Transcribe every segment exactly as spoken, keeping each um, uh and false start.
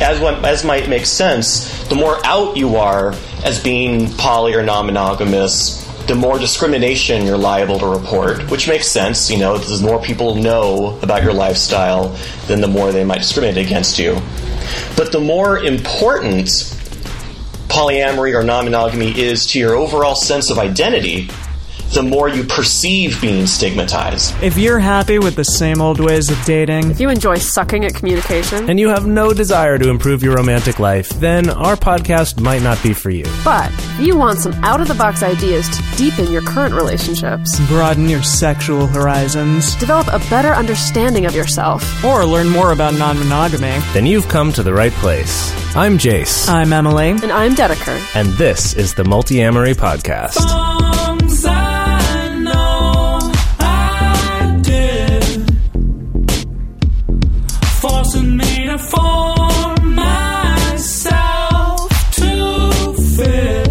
as what, as might make sense, the more out you are as being poly or non-monogamous, the more discrimination you're liable to report, which makes sense. You know, the more people know about your lifestyle, then the more they might discriminate against you. But the more important polyamory or non-monogamy is to your overall sense of identity, the more you perceive being stigmatized. If you're happy with the same old ways of dating, if you enjoy sucking at communication, and you have no desire to improve your romantic life, then our podcast might not be for you. But if you want some out-of-the-box ideas to deepen your current relationships, broaden your sexual horizons, develop a better understanding of yourself, or learn more about non-monogamy, then you've come to the right place. I'm Jace. I'm Emily. And I'm Dedeker. And this is the Multi-Amory Podcast. Songs I know I did, forcing me to form myself to fit.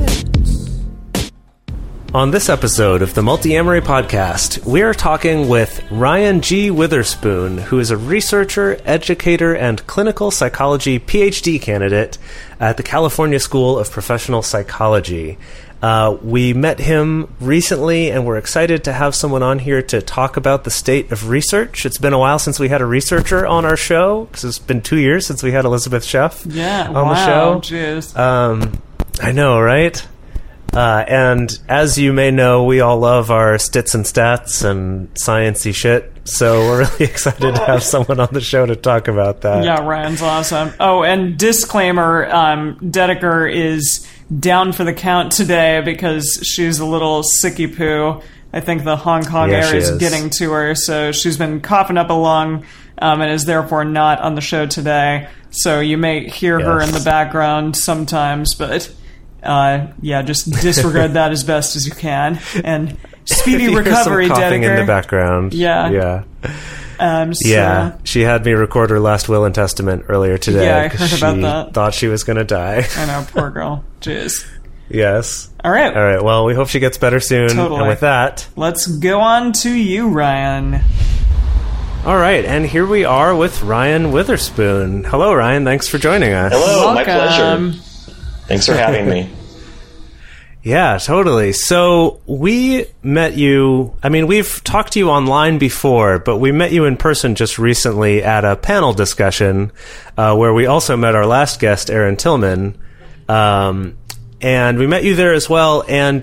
On this episode of the Multi-Amory Podcast, we are talking with Ryan G. Witherspoon, who is a researcher, educator, and clinical psychology P H D candidate at the California School of Professional Psychology. Uh, we met him recently, and we're excited to have someone on here to talk about the state of research. It's been a while since we had a researcher on our show, because it's been two years since we had Elizabeth Sheff yeah, on wow, the show. Jeez. Um, I know, right? Uh, and as you may know, we all love our stits and stats and sciencey shit, so we're really excited to have someone on the show to talk about that. Yeah, Ryan's awesome. Oh, and disclaimer, um, Dedeker is down for the count today because she's a little sicky poo. I think the Hong Kong Yeah, air she is is. getting to her, so she's been coughing up a lung um, and is therefore not on the show today. So you may hear her Yes. in the background sometimes, but uh, yeah, just disregard that as best as you can. And speedy If you hear recovery, some coughing Dedeker. in the background. Yeah. Yeah. Um, so, Yeah, she had me record her last will and testament earlier today. Yeah, I 'cause heard about she that. Thought she was going to die. I know, poor girl. Jeez. Yes. All right. All right. Well, we hope she gets better soon. Totally. And with that, Let's go on to you, Ryan. all right. And here we are with Ryan Witherspoon. Hello, Ryan. Thanks for joining us. Hello, my Welcome. pleasure. Thanks for having me. Yeah, totally. So we met you, I mean, we've talked to you online before, but we met you in person just recently at a panel discussion uh, where we also met our last guest, Aaron Tillman. Um, and we met you there as well. And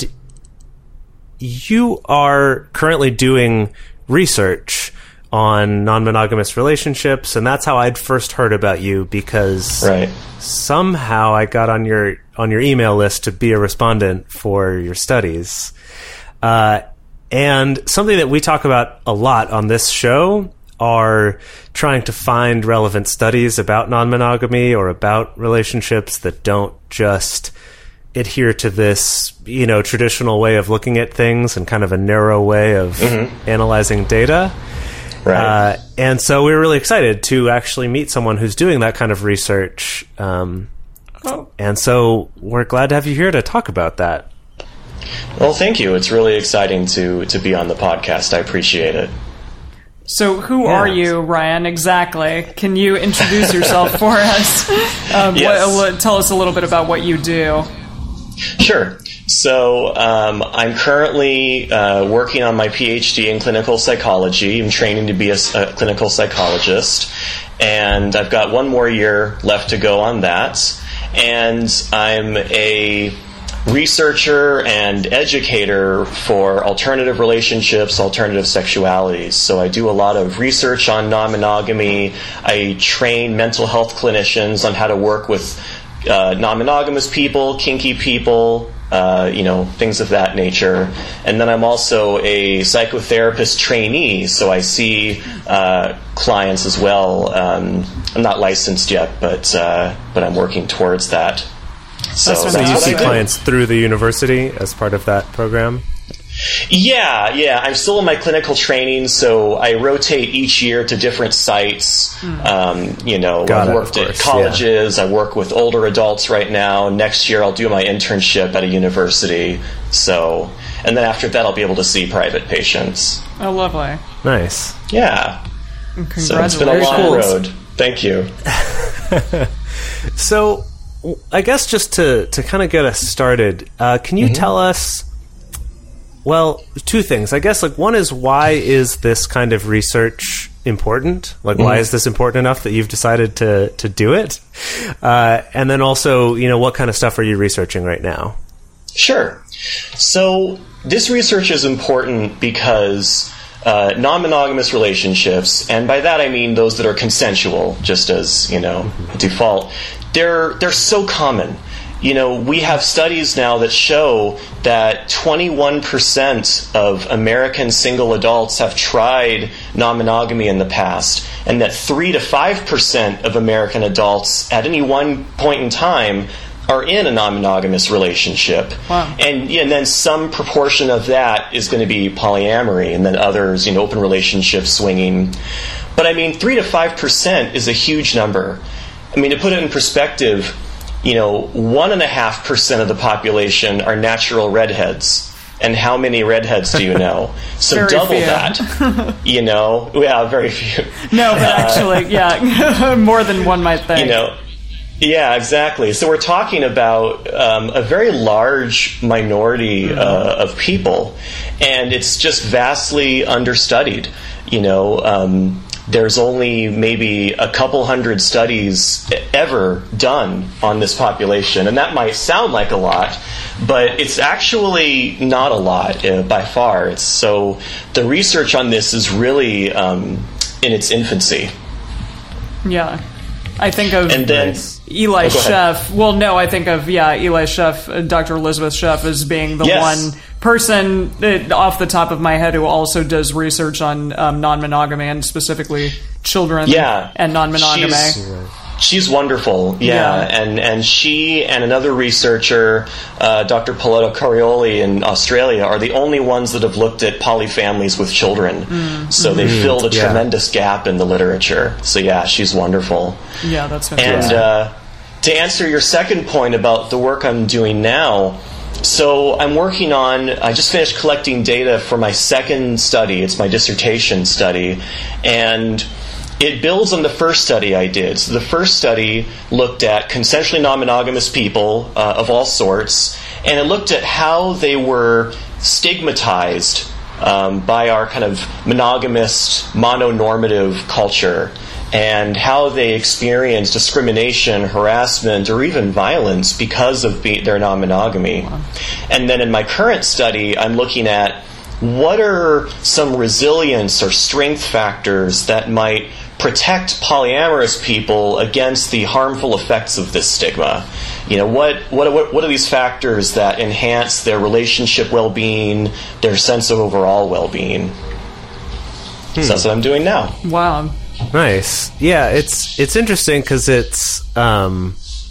you are currently doing research on non-monogamous relationships, and that's how I'd first heard about you because Right. somehow I got on your on your email list to be a respondent for your studies. Uh, and something that we talk about a lot on this show are trying to find relevant studies about non-monogamy or about relationships that don't just adhere to this, you know, traditional way of looking at things and kind of a narrow way of Mm-hmm. analyzing data. Right. Uh, and so we were really excited to actually meet someone who's doing that kind of research. Um, Oh. and so we're glad to have you here to talk about that. Well, thank you. It's really exciting to, to be on the podcast. I appreciate it. So who Yeah. are you, Ryan, exactly? Can you introduce yourself for us? Um, Yes. what, tell us a little bit about what you do. Sure. So um, I'm currently uh, working on my P H D in clinical psychology. I'm training to be a, a clinical psychologist, and I've got one more year left to go on that. And I'm a researcher and educator for alternative relationships, alternative sexualities. So I do a lot of research on non-monogamy. I train mental health clinicians on how to work with uh, non-monogamous people, kinky people, uh, you know, things of that nature. And then I'm also a psychotherapist trainee, so I see uh, clients as well. Um, I'm not licensed yet, but uh, but I'm working towards that. So That's that's, So you what see I do. clients through the university as part of that program? Yeah, yeah. I'm still in my clinical training, so I rotate each year to different sites. Um, you know, Got I've it, worked of at course, colleges. I work with older adults right now. Next year, I'll do my internship at a university. So, and then after that, I'll be able to see private patients. Oh, lovely. Nice. Yeah. So it's been a Congratulations. long road. Thank you. So, I guess just to, to kind of get us started, uh, can you mm-hmm. tell us, well, two things. I guess, like, one is, why is this kind of research important? Like, mm-hmm. why is this important enough that you've decided to, to do it? Uh, and then also, you know, what kind of stuff are you researching right now? Sure. So, this research is important because uh, non-monogamous relationships, and by that I mean those that are consensual, just as, you know, mm-hmm. default, they're they're so common. You know, we have studies now that show that twenty-one percent of American single adults have tried non-monogamy in the past, and that three to five percent of American adults at any one point in time are in a non-monogamous relationship. Wow. And, and then some proportion of that is going to be polyamory, and then others, you know, open relationships, swinging. But I mean, three to five percent is a huge number. I mean, to put it in perspective, you know, one and a half percent of the population are natural redheads. And how many redheads do you know? So very double few. that. You know, yeah, very few. No, but actually, yeah, more than one might think. You know, yeah, exactly. So we're talking about um, a very large minority uh, of people, and it's just vastly understudied. You know, um, there's only maybe a couple hundred studies ever done on this population, and that might sound like a lot, but it's actually not a lot uh, by far. It's, so the research on this is really um, in its infancy. Yeah. I think of and then, Eli oh, Sheff. Well, no, I think of, yeah, Eli Sheff, uh, Doctor Elizabeth Sheff as being the yes. one person uh, off the top of my head who also does research on um, non-monogamy and specifically children yeah. and non-monogamy. She's, she's wonderful, yeah. yeah. And and she and another researcher, uh, Doctor Paoletta Corioli in Australia, are the only ones that have looked at polyfamilies with children. Mm. So mm-hmm. they filled a yeah. tremendous gap in the literature. So yeah, she's wonderful. Yeah, that's fantastic. And uh, to answer your second point about the work I'm doing now, so I'm working on, I just finished collecting data for my second study. It's my dissertation study. And it builds on the first study I did. So the first study looked at consensually non-monogamous people uh, of all sorts, and it looked at how they were stigmatized um, by our kind of monogamous, mononormative culture, and how they experience discrimination, harassment, or even violence because of be- their non-monogamy. Wow. And then in my current study, I'm looking at what are some resilience or strength factors that might protect polyamorous people against the harmful effects of this stigma. You know, what what what are these factors that enhance their relationship well-being, their sense of overall well-being? Hmm. So that's what I'm doing now. Wow. Nice. Yeah, it's it's interesting because it's um,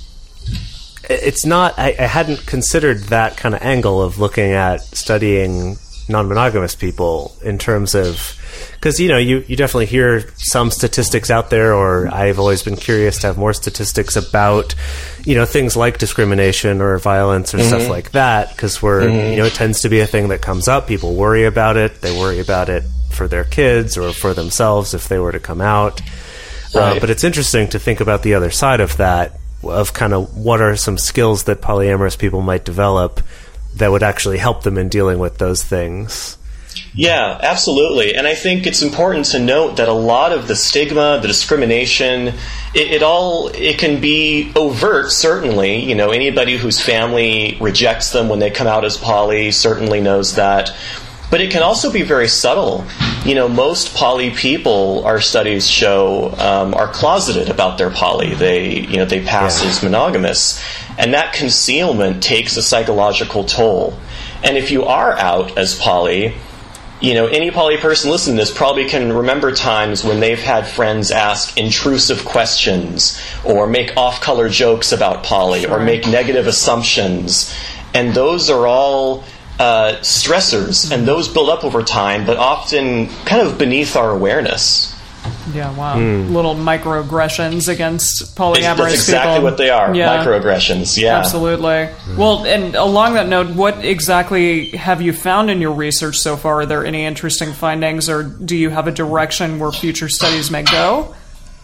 it's not. I, I hadn't considered that kind of angle of looking at studying non-monogamous people in terms of, because you know you, you definitely hear some statistics out there, or I've always been curious to have more statistics about you know things like discrimination or violence or mm-hmm. stuff like that, because we're mm-hmm. you know it tends to be a thing that comes up. People worry about it. They worry about it for their kids or for themselves if they were to come out. Right. Uh, but it's interesting to think about the other side of that, of kind of what are some skills that polyamorous people might develop that would actually help them in dealing with those things. Yeah, absolutely. And I think it's important to note that a lot of the stigma, the discrimination, it, it all, it can be overt, certainly. You know, anybody whose family rejects them when they come out as poly certainly knows that. But it can also be very subtle. You know, most poly people, our studies show, um, are closeted about their poly. They, you know, they pass yeah. as monogamous. And that concealment takes a psychological toll. And if you are out as poly, you know, any poly person listening to this probably can remember times when they've had friends ask intrusive questions or make off-color jokes about poly sure. or make negative assumptions. And those are all uh, stressors, and those build up over time, but often kind of beneath our awareness. Yeah, wow. Mm. Little microaggressions against polyamorous people. That's exactly people. what they are, yeah. microaggressions, yeah. Absolutely. Mm. Well, and along that note, what exactly have you found in your research so far? Are there any interesting findings, or do you have a direction where future studies may go?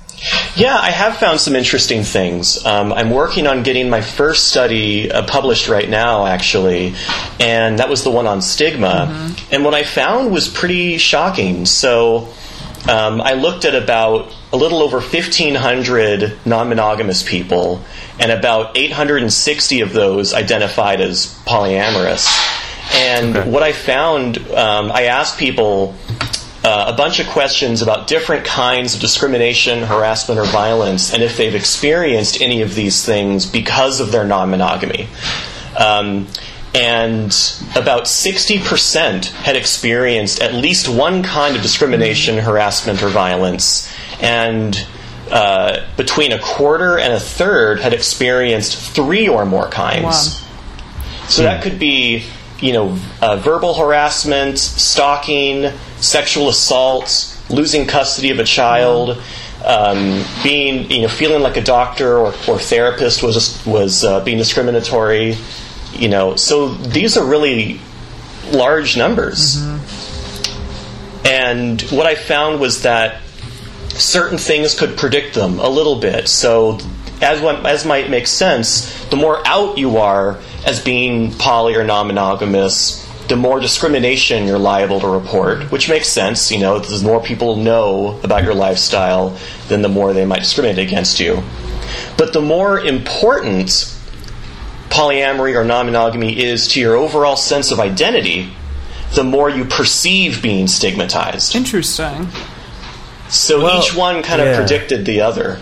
Yeah, I have found some interesting things. Um, I'm working on getting my first study uh, published right now, actually, and that was the one on stigma. Mm-hmm. And what I found was pretty shocking. So um, I looked at about a little over fifteen hundred non-monogamous people, and about eight hundred sixty of those identified as polyamorous. And okay. what I found, um, I asked people Uh, a bunch of questions about different kinds of discrimination, harassment, or violence, and if they've experienced any of these things because of their non-monogamy. Um, and about sixty percent had experienced at least one kind of discrimination, harassment, or violence. And uh, between a quarter and a third had experienced three or more kinds. Wow. So that could be, you know, uh, verbal harassment, stalking, sexual assault, losing custody of a child, um, being, you know, feeling like a doctor or, or therapist was was uh, being discriminatory, you know. So these are really large numbers. Mm-hmm. And what I found was that certain things could predict them a little bit. So as one, as might make sense, the more out you are as being poly or non-monogamous, the more discrimination you're liable to report, which makes sense. You know, the more people know about your lifestyle, then the more they might discriminate against you. But the more important polyamory or non-monogamy is to your overall sense of identity, the more you perceive being stigmatized. Interesting. So well, each one kind of yeah. predicted the other.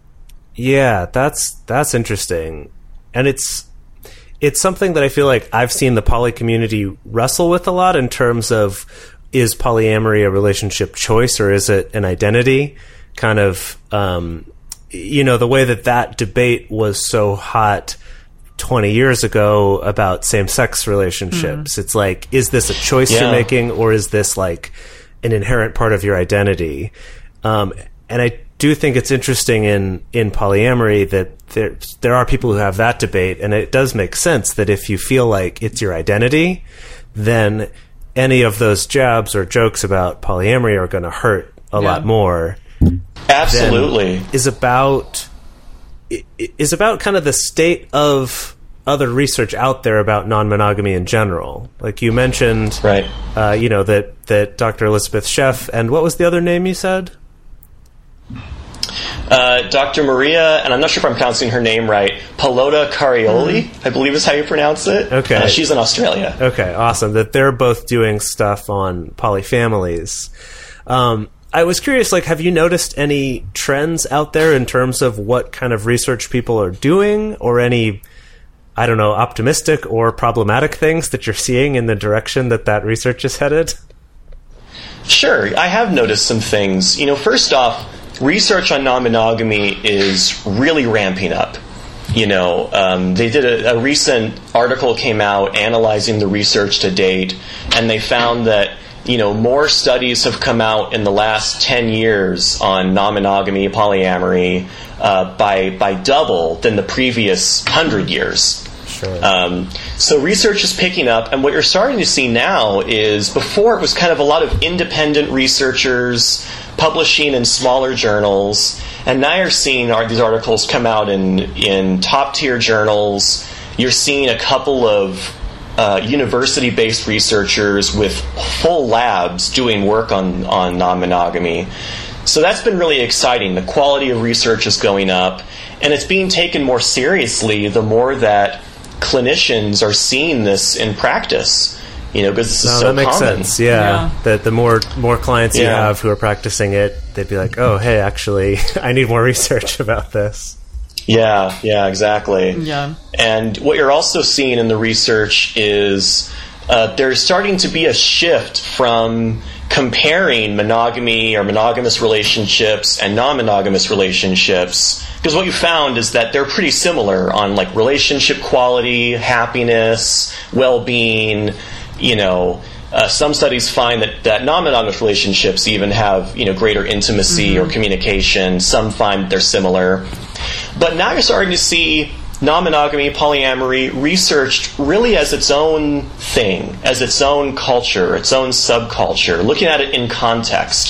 Yeah, that's that's interesting. And it's it's something that I feel like I've seen the poly community wrestle with a lot in terms of, is polyamory a relationship choice or is it an identity? Kind of, um, you know, the way that that debate was so hot twenty years ago about same-sex relationships. Mm. It's like, is this a choice yeah. you're making, or is this like an inherent part of your identity? Um, and I do think it's interesting in, in polyamory that there there are people who have that debate, and it does make sense that if you feel like it's your identity, then any of those jabs or jokes about polyamory are going to hurt a yeah. lot more. Absolutely. Is about is about kind of the state of other research out there about non-monogamy in general. Like you mentioned, right? Uh, you know that that Doctor Elizabeth Sheff, and what was the other name you said? Uh, Doctor Maria, and I'm not sure if I'm pronouncing her name right, Pallotta Carioli, mm. I believe is how you pronounce it. Okay. Uh, she's in Australia. Okay, awesome. That they're both doing stuff on polyfamilies. Um, I was curious, like, have you noticed any trends out there in terms of what kind of research people are doing, or any, I don't know, optimistic or problematic things that you're seeing in the direction that that research is headed? Sure, I have noticed some things. You know, first off, research on non-monogamy is really ramping up. You know, um, they did a, a recent article came out analyzing the research to date, and they found that, you know, more studies have come out in the last ten years on non-monogamy, polyamory, uh, by by double than the previous hundred years. Sure. Um, so research is picking up, and what you're starting to see now is, before it was kind of a lot of independent researchers publishing in smaller journals, and now you're seeing our, these articles come out in, in top-tier journals. You're seeing a couple of uh, university-based researchers with full labs doing work on, on non-monogamy. So that's been really exciting. The quality of research is going up, and it's being taken more seriously the more that clinicians are seeing this in practice. You know, because this is no, so that makes common. sense. Yeah. yeah, that the more more clients you yeah. have who are practicing it, they'd be like, "Oh, hey, actually, I need more research about this." Yeah, yeah, exactly. Yeah, and what you're also seeing in the research is uh, there's starting to be a shift from comparing monogamy or monogamous relationships and non-monogamous relationships, because what you found is that they're pretty similar on like relationship quality, happiness, well-being. You know, uh, some studies find that, that non-monogamous relationships even have, you know, greater intimacy mm-hmm. or communication. Some find they're similar. But now you're starting to see non-monogamy, polyamory researched really as its own thing, as its own culture, its own subculture, looking at it in context.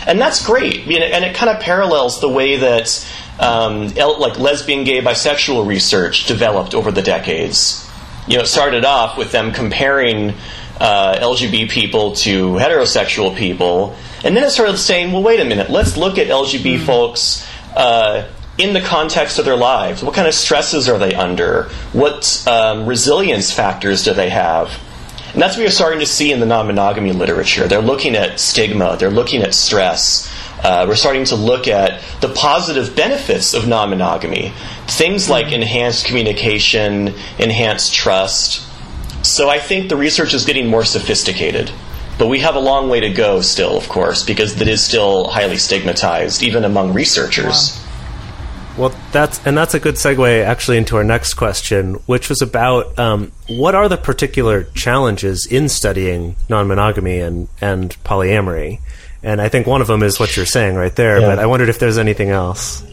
And that's great, you know, and it kind of parallels the way that um, L- like lesbian, gay, bisexual research developed over the decades. You know, it started off with them comparing uh, L G B T people to heterosexual people, and then it started saying, well, wait a minute, let's look at L G B T mm-hmm. folks uh, in the context of their lives. What kind of stresses are they under? What um, resilience factors do they have? And that's what you're starting to see in the non-monogamy literature. They're looking at stigma. They're looking at stress. Uh, we're starting to look at the positive benefits of non-monogamy. Things like enhanced communication, enhanced trust. So I think the research is getting more sophisticated. But we have a long way to go still, of course, because it is still highly stigmatized, even among researchers. Wow. Well, that's and that's a good segue actually into our next question, which was about um, what are the particular challenges in studying non-monogamy and, and polyamory? And I think one of them is what you're saying right there, yeah. But I wondered if there's anything else.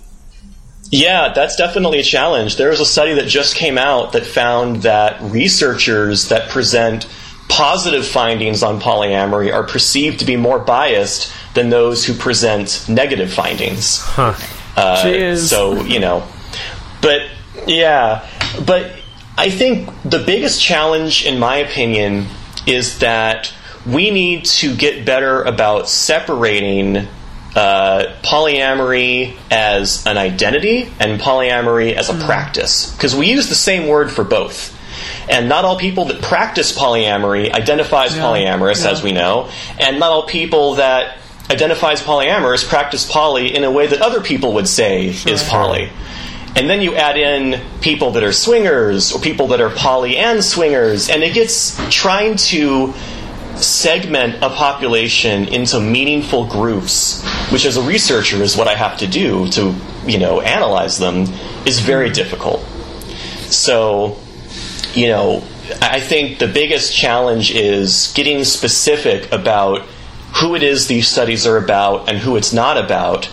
Yeah, that's definitely a challenge. There was a study that just came out that found that researchers that present positive findings on polyamory are perceived to be more biased than those who present negative findings. Huh. Uh, so, you know, but yeah, but I think the biggest challenge, in my opinion, is that we need to get better about separating uh, polyamory as an identity and polyamory as a mm. practice. Because we use the same word for both. And not all people that practice polyamory identify as yeah. polyamorous, yeah. as we know. And not all people that identify as polyamorous practice poly in a way that other people would say sure. is poly. And then you add in people that are swingers or people that are poly and swingers, and it gets trying to segment a population into meaningful groups, which as a researcher is what I have to do to, you know, analyze them, is very difficult. So, you know, I think the biggest challenge is getting specific about who it is these studies are about and who it's not about,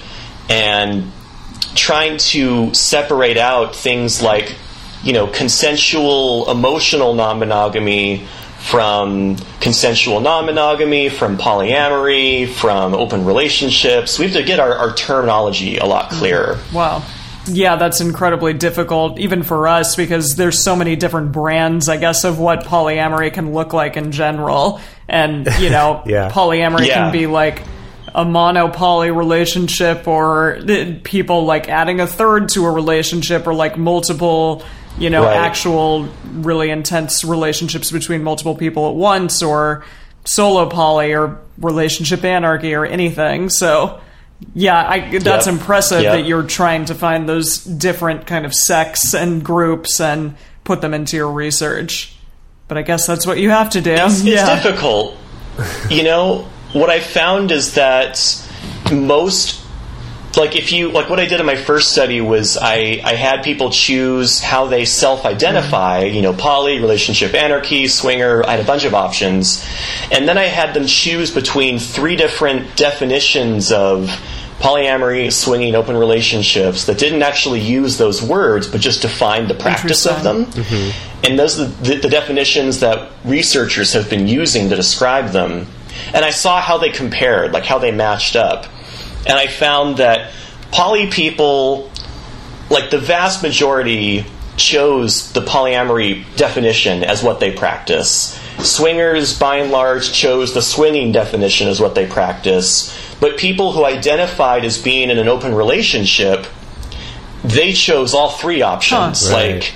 and trying to separate out things like, you know, consensual emotional non-monogamy from consensual non-monogamy, from polyamory, from open relationships. We have to get our, our terminology a lot clearer. Wow. Yeah, that's incredibly difficult, even for us, because there's so many different brands, I guess, of what polyamory can look like in general. And, you know, yeah. polyamory yeah. can be like a mono-poly relationship, or people like adding a third to a relationship, or like multiple, you know, right. actual really intense relationships between multiple people at once, or solo poly, or relationship anarchy, or anything. So yeah, I, that's yep. impressive yep. that you're trying to find those different kind of sects and groups and put them into your research. But I guess that's what you have to do. It's, yeah. it's difficult. You know, what I found is that most, like if you, like what I did in my first study was I, I had people choose how they self-identify, you know, poly, relationship anarchy, swinger, I had a bunch of options. And then I had them choose between three different definitions of polyamory, swinging, open relationships that didn't actually use those words, but just defined the practice of them. Mm-hmm. And those are the, the definitions that researchers have been using to describe them. And I saw how they compared, like how they matched up. And I found that poly people, like the vast majority, chose the polyamory definition as what they practice. Swingers, by and large, chose the swinging definition as what they practice. But people who identified as being in an open relationship, they chose all three options. Huh. Right. Like,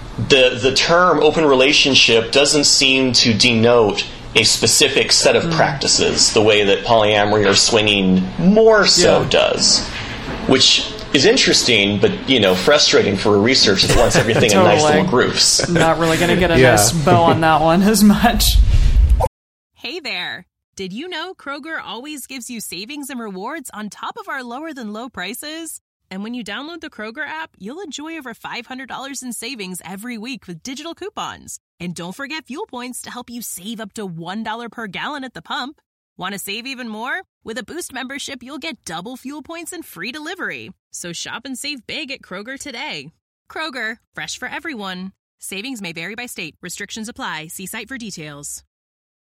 the the term open relationship doesn't seem to denote a specific set of mm. practices the way that polyamory or swinging more so yeah. does, which is interesting, but, you know, frustrating for a researcher that wants everything totally. in nice little groups. Not really going to get a yeah. nice bow on that one as much. Hey there. Did you know Kroger always gives you savings and rewards on top of our lower than low prices? And when you download the Kroger app, you'll enjoy over five hundred dollars in savings every week with digital coupons. And don't forget fuel points to help you save up to one dollar per gallon at the pump. Want to save even more? With a Boost membership, you'll get double fuel points and free delivery. So shop and save big at Kroger today. Kroger, fresh for everyone. Savings may vary by state. Restrictions apply. See site for details.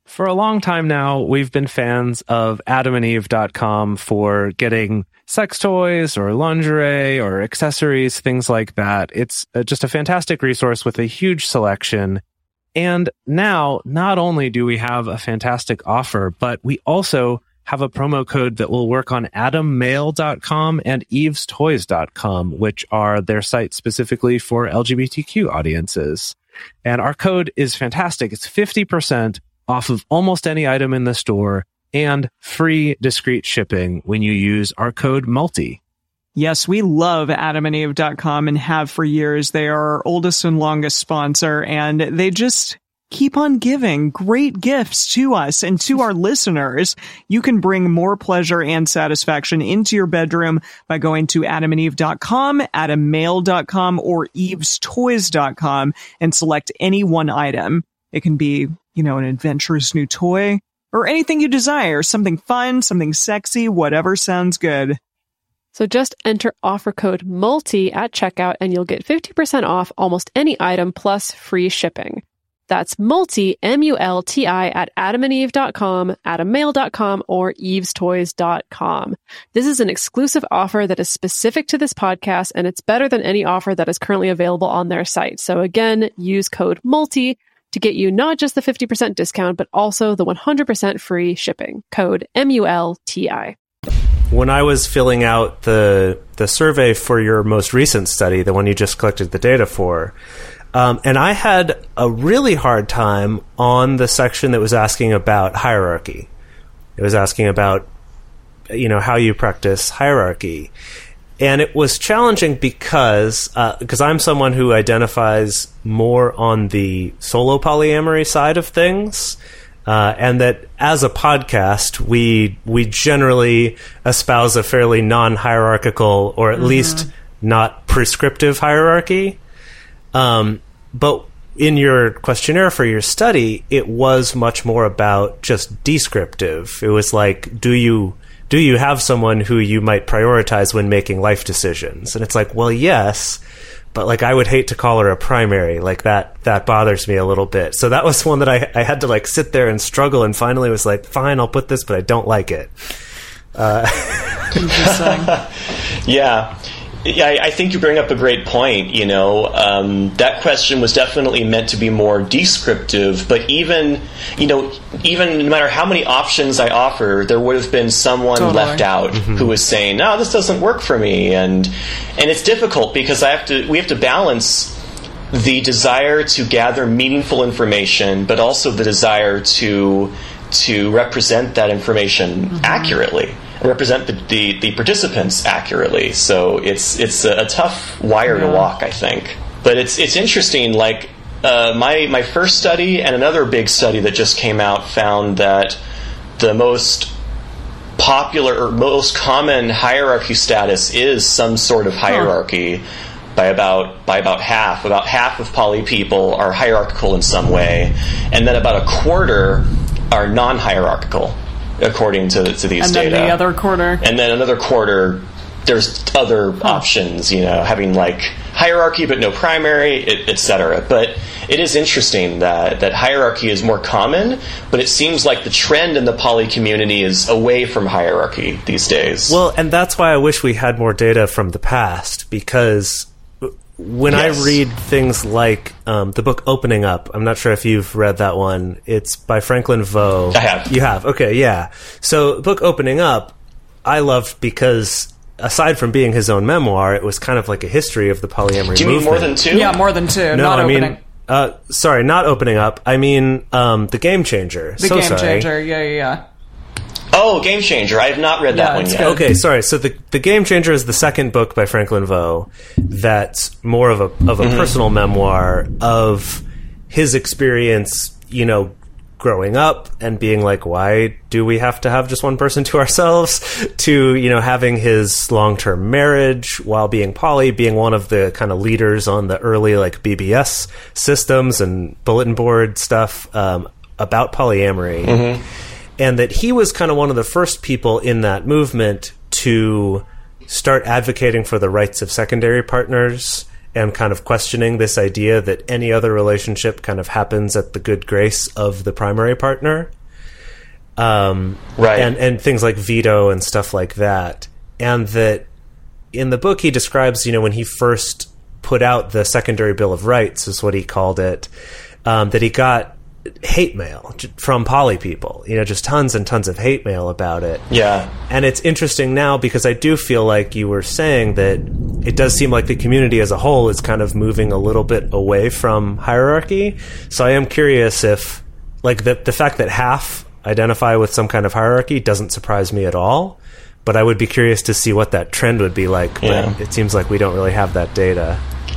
For a long time now, we've been fans of adam and eve dot com for getting sex toys or lingerie or accessories, things like that. It's uh, just a fantastic resource with a huge selection. And now, not only do we have a fantastic offer, but we also have a promo code that will work on adam mail dot com and eves toys dot com, which are their sites specifically for L G B T Q audiences. And our code is fantastic. It's fifty percent off of almost any item in the store and free discreet shipping when you use our code MULTI. Yes, we love adam and eve dot com and have for years. They are our oldest and longest sponsor, and they just keep on giving great gifts to us and to our listeners. You can bring more pleasure and satisfaction into your bedroom by going to adam and eve dot com, adam mail dot com, or eves toys dot com and select any one item. It can be, you know, an adventurous new toy or anything you desire, something fun, something sexy, whatever sounds good. So just enter offer code MULTI at checkout and you'll get fifty percent off almost any item plus free shipping. That's MULTI, M U L T I, at adam and eve dot com, adam mail dot com, or eves toys dot com. This is an exclusive offer that is specific to this podcast, and it's better than any offer that is currently available on their site. So again, use code MULTI to get you not just the fifty percent discount, but also the one hundred percent free shipping. Code M U L T I. When I was filling out the the survey for your most recent study, the one you just collected the data for, um, and I had a really hard time on the section that was asking about hierarchy. It was asking about, you know, how you practice hierarchy. And it was challenging because uh, because I'm someone who identifies more on the solo polyamory side of things, uh, and that as a podcast, we we generally espouse a fairly non-hierarchical, or at mm-hmm. least not prescriptive hierarchy. Um, but in your questionnaire for your study, it was much more about just descriptive. It was like, do you... do you have someone who you might prioritize when making life decisions? And it's like, well, yes, but like I would hate to call her a primary. Like that that bothers me a little bit. So that was one that I, I had to like sit there and struggle, and finally was like, fine, I'll put this, but I don't like it. Uh, yeah. Yeah, I think you bring up a great point. You know, um, that question was definitely meant to be more descriptive, but even, you know, even no matter how many options I offer, there would have been someone totally. left out mm-hmm. who was saying, "No, this doesn't work for me," and and it's difficult because I have to. We have to balance the desire to gather meaningful information, but also the desire to to represent that information mm-hmm. accurately. Represent the, the, the participants accurately. So it's it's a, a tough wire yeah. to walk, I think. But it's it's interesting. Like uh, my my first study and another big study that just came out found that the most popular or most common hierarchy status is some sort of hierarchy. Huh. By about by about half, about half of poly people are hierarchical in some way, and then about a quarter are non-hierarchical. According to to these and data, then the other quarter, and then another quarter, there's other huh. options. You know, having like hierarchy but no primary, et cetera. But it is interesting that that hierarchy is more common, but it seems like the trend in the poly community is away from hierarchy these days. Well, and that's why I wish we had more data from the past, because when yes. I read things like um, the book Opening Up, I'm not sure if you've read that one. It's by Franklin Vo. I have. You have? Okay, yeah. So the book Opening Up, I loved because aside from being his own memoir, it was kind of like a history of the polyamory Do you movement. mean more than two? Yeah, more than two. No, not I opening. mean, uh, sorry, not Opening Up. I mean um, The Game Changer. The so Game sorry. Changer, yeah, yeah, yeah. Oh, Game Changer. I have not read yeah, that one yet. Good. Okay, sorry. So the the Game Changer is the second book by Franklin Vo that's more of a of a mm-hmm. personal memoir of his experience, you know, growing up and being like, why do we have to have just one person to ourselves, to, you know, having his long-term marriage while being poly, being one of the kind of leaders on the early like B B S systems and bulletin board stuff um, about polyamory. Mm-hmm. And that he was kind of one of the first people in that movement to start advocating for the rights of secondary partners and kind of questioning this idea that any other relationship kind of happens at the good grace of the primary partner. Um, right. And, and things like veto and stuff like that. And that in the book he describes, you know, when he first put out the Secondary Bill of Rights, is what he called it, um, that he got hate mail from poly people, you know, just tons and tons of hate mail about it. Yeah. And it's interesting now because I do feel like you were saying that it does seem like the community as a whole is kind of moving a little bit away from hierarchy. So I am curious if, like, the the fact that half identify with some kind of hierarchy doesn't surprise me at all, but I would be curious to see what that trend would be like. Yeah. But it seems like we don't really have that data.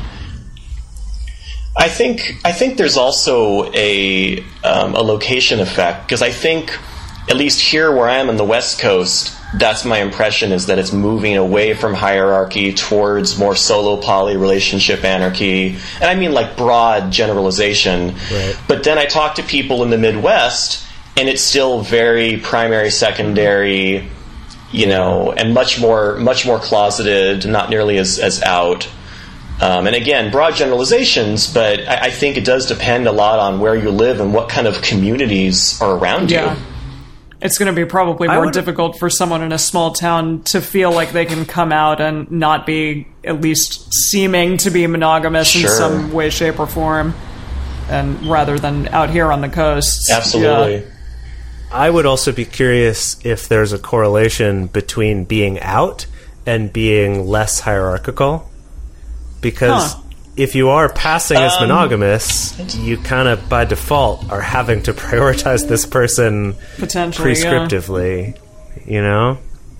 I think I think there's also a um, a location effect, because I think, at least here where I am on the West Coast, that's my impression, is that it's moving away from hierarchy towards more solo poly relationship anarchy, and I mean like broad generalization. Right. But then I talk to people in the Midwest, and it's still very primary, secondary, you know, and much more much more closeted, not nearly as as out. Um, and again, broad generalizations, but I, I think it does depend a lot on where you live and what kind of communities are around Yeah. you. It's going to be probably I more would- difficult for someone in a small town to feel like they can come out and not be at least seeming to be monogamous in Sure. some way, shape, or form, and rather than out here on the coast. Absolutely. Yeah. I would also be curious if there's a correlation between being out and being less hierarchical. Because Huh. if you are passing as Um, monogamous, you kind of, by default, are having to prioritize this person Potentially, yeah. prescriptively, you know?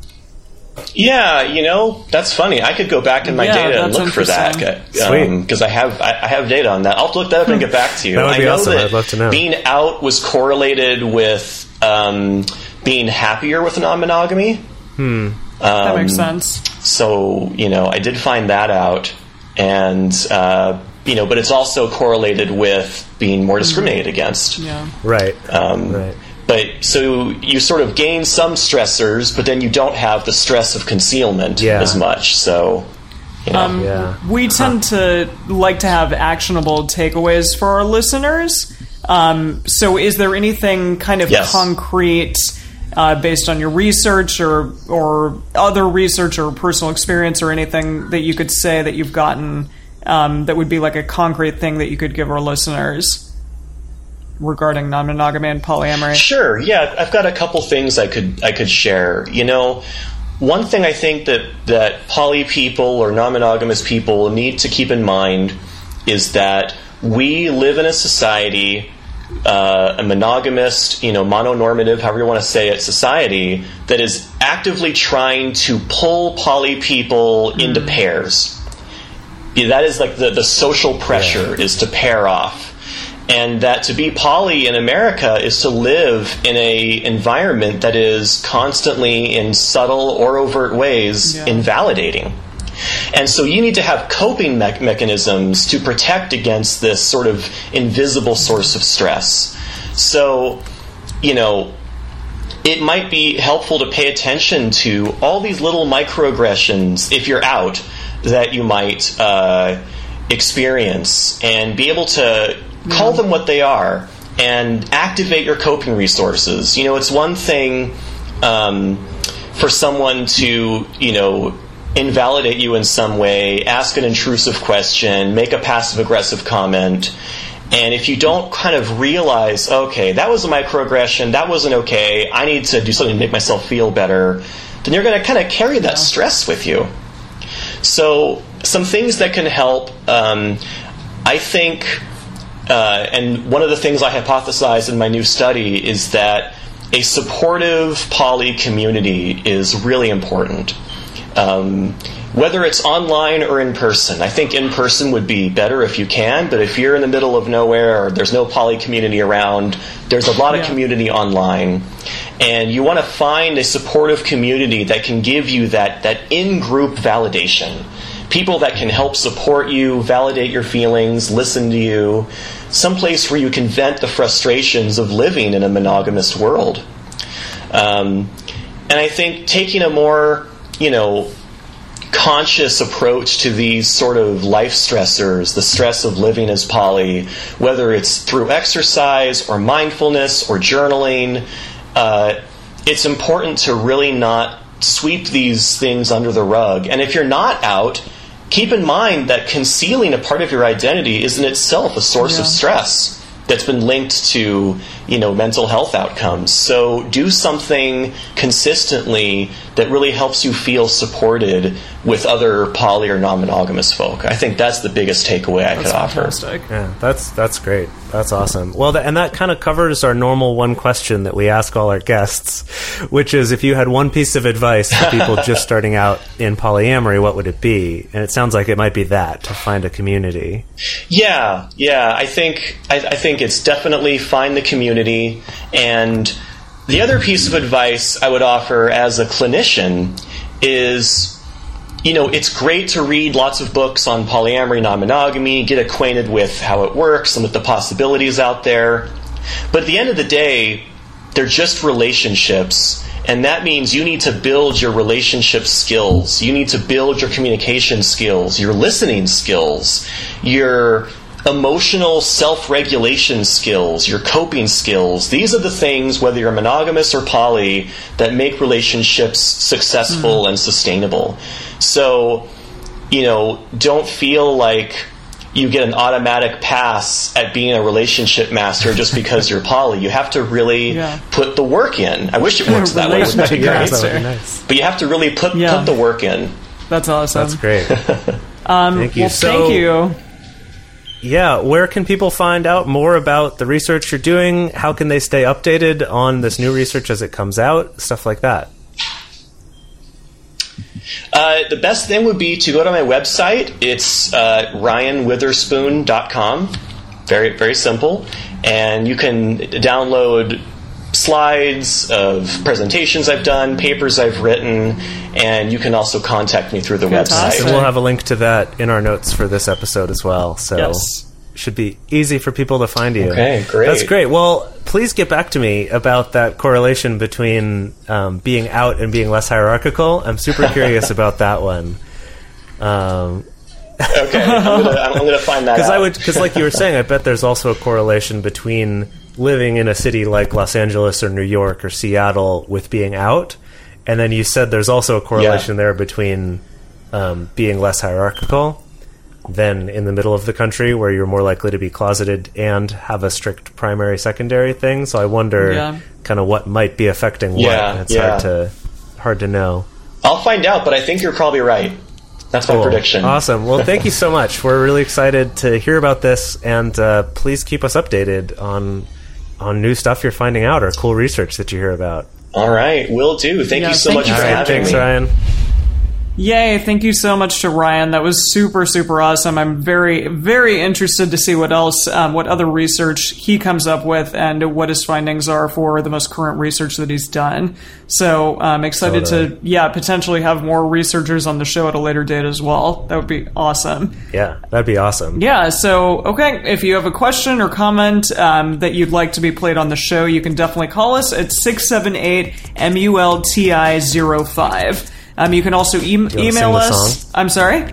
Yeah, you know, that's funny. I could go back in my Yeah, data and that's look for that, interesting. because I have I, I have data on that. I'll look that up and get back to you. That would I be know awesome. that I'd love to know. being out was correlated with um, being happier with non-monogamy. Hmm. That Um, makes sense. So, you know, I did find that out. And, uh, you know, but it's also correlated with being more discriminated against. Yeah. Right. Um, right. But so you sort of gain some stressors, but then you don't have the stress of concealment Yeah. as much. So, you know. Um, Yeah. We tend to like to have actionable takeaways for our listeners. Um, so is there anything kind of Yes. concrete uh, based on your research or or other research or personal experience or anything that you could say that you've gotten um, that would be like a concrete thing that you could give our listeners regarding non-monogamy and polyamory? Sure. Yeah, I've got a couple things I could I could share. You know, one thing I think that that poly people or non-monogamous people need to keep in mind is that we live in a society, uh, a monogamist, you know, mononormative, however you want to say it, society that is actively trying to pull poly people into pairs. Yeah, that is like the, the social pressure is to pair off. And that to be poly in America is to live in a environment that is constantly, in subtle or overt ways, Yeah. invalidating. And so you need to have coping me- mechanisms to protect against this sort of invisible source of stress. So, you know, it might be helpful to pay attention to all these little microaggressions, if you're out, that you might uh, experience, and be able to call them what they are and activate your coping resources. You know, it's one thing um, for someone to, you know, invalidate you in some way, ask an intrusive question, make a passive-aggressive comment, and if you don't kind of realize, okay, that was a microaggression, that wasn't okay, I need to do something to make myself feel better, then you're going to kind of carry that stress with you. So some things that can help, um, I think, uh, and one of the things I hypothesized in my new study is that a supportive poly community is really important. Um, whether it's online or in person. I think in person would be better if you can, but if you're in the middle of nowhere or there's no poly community around, there's a lot of Yeah. community online. And you want to find a supportive community that can give you that, that in-group validation. People that can help support you, validate your feelings, listen to you. Someplace where you can vent the frustrations of living in a monogamous world. Um, and I think taking a more, you know, conscious approach to these sort of life stressors, the stress of living as poly, whether it's through exercise or mindfulness or journaling, uh, it's important to really not sweep these things under the rug. And if you're not out, keep in mind that concealing a part of your identity is in itself a source yeah. of stress that's been linked to, you know, mental health outcomes. So do something consistently that really helps you feel supported with other poly or non-monogamous folk. I think that's the biggest takeaway I that's could fantastic. offer. Yeah, that's that's great. That's awesome. Well, th- and that kind of covers our normal one question that we ask all our guests, which is, if you had one piece of advice for people just starting out in polyamory, what would it be? And it sounds like it might be that, to find a community. Yeah, yeah. I think I, I think it's definitely find the community. And the other piece of advice I would offer as a clinician is, you know, it's great to read lots of books on polyamory, non-monogamy, get acquainted with how it works and with the possibilities out there. But at the end of the day, they're just relationships. And that means you need to build your relationship skills. You need to build your communication skills, your listening skills, your emotional self-regulation skills, your coping skills. These are the things, whether you're monogamous or poly, that make relationships successful mm. and sustainable. So, you know, don't feel like you get an automatic pass at being a relationship master just because you're poly. You have to really yeah. put the work in. I wish it works that way. Wouldn't that be great? That would be nice. But you have to really put yeah. put the work in. That's awesome. That's great. um, thank you. Well, so, thank you. Yeah, where can people find out more about the research you're doing? How can they stay updated on this new research as it comes out? Stuff like that. Uh, the best thing would be to go to my website. It's uh, ryan witherspoon dot com. Very, very simple. And you can download slides of presentations I've done, papers I've written, and you can also contact me through the Fantastic. website. And we'll have a link to that in our notes for this episode as well. So yes. it should be easy for people to find you. Okay, great. That's great. Well, please get back to me about that correlation between um, being out and being less hierarchical. I'm super curious about that one. Um, okay, I'm gonna, I'm gonna find that out. Because I would, because like you were saying, I bet there's also a correlation between living in a city like Los Angeles or New York or Seattle with being out, and then you said there's also a correlation yeah. there between um, being less hierarchical than in the middle of the country, where you're more likely to be closeted and have a strict primary secondary thing. So I wonder yeah. kind of what might be affecting what. Yeah, it's yeah. hard to hard to know. I'll find out, but I think you're probably right. That's my cool. prediction. Awesome. Well, thank you so much. We're really excited to hear about this, and uh, please keep us updated on on new stuff you're finding out or cool research that you hear about. All right, will do. Thank yeah, you so thank much you for so having much. Thanks, me. Ryan. Yay, thank you so much to Ryan. That was super, super awesome. I'm very, very interested to see what else, um, what other research he comes up with and what his findings are for the most current research that he's done. So I'm excited totally. to, yeah, potentially have more researchers on the show at a later date as well. That would be awesome. Yeah, that'd be awesome. Yeah, so, okay, if you have a question or comment um, that you'd like to be played on the show, you can definitely call us at six seven eight M U L T I zero five. Um, you can also e- email us. I'm sorry?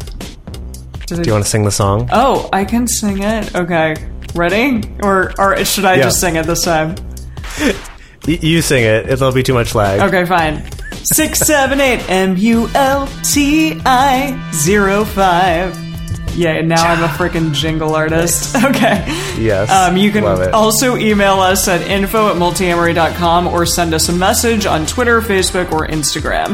Do you want to sing the song? Oh, I can sing it. Okay. Ready? Or or should I yeah. just sing it this time? Y- you sing it. It'll be too much lag. Okay, fine. six seven eight M U L T I zero five. Yeah, now I'm a freaking jingle artist. Okay. Yes. Um, you can love it. also email us at info at multiamory dot com or send us a message on Twitter, Facebook, or Instagram.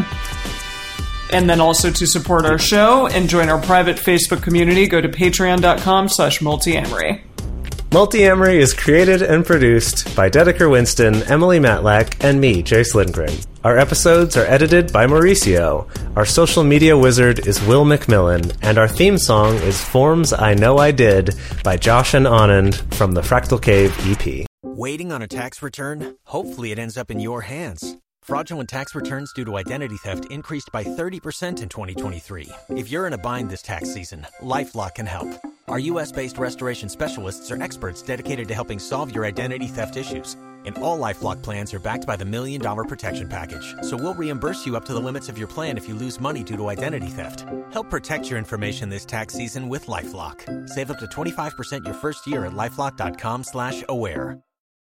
And then also to support our show and join our private Facebook community, go to patreon.com slash multiamory. Multiamory is created and produced by Dedeker Winston, Emily Matlack, and me, Jace Lindgren. Our episodes are edited by Mauricio. Our social media wizard is Will McMillan, and our theme song is Forms I Know I Did by Josh and Anand from the Fractal Cave E P. Waiting on a tax return? Hopefully it ends up in your hands. Fraudulent tax returns due to identity theft increased by thirty percent in twenty twenty-three. If you're in a bind this tax season, LifeLock can help. Our U S-based restoration specialists are experts dedicated to helping solve your identity theft issues. And all LifeLock plans are backed by the Million Dollar Protection Package. So we'll reimburse you up to the limits of your plan if you lose money due to identity theft. Help protect your information this tax season with LifeLock. Save up to twenty-five percent your first year at LifeLock.com slash aware.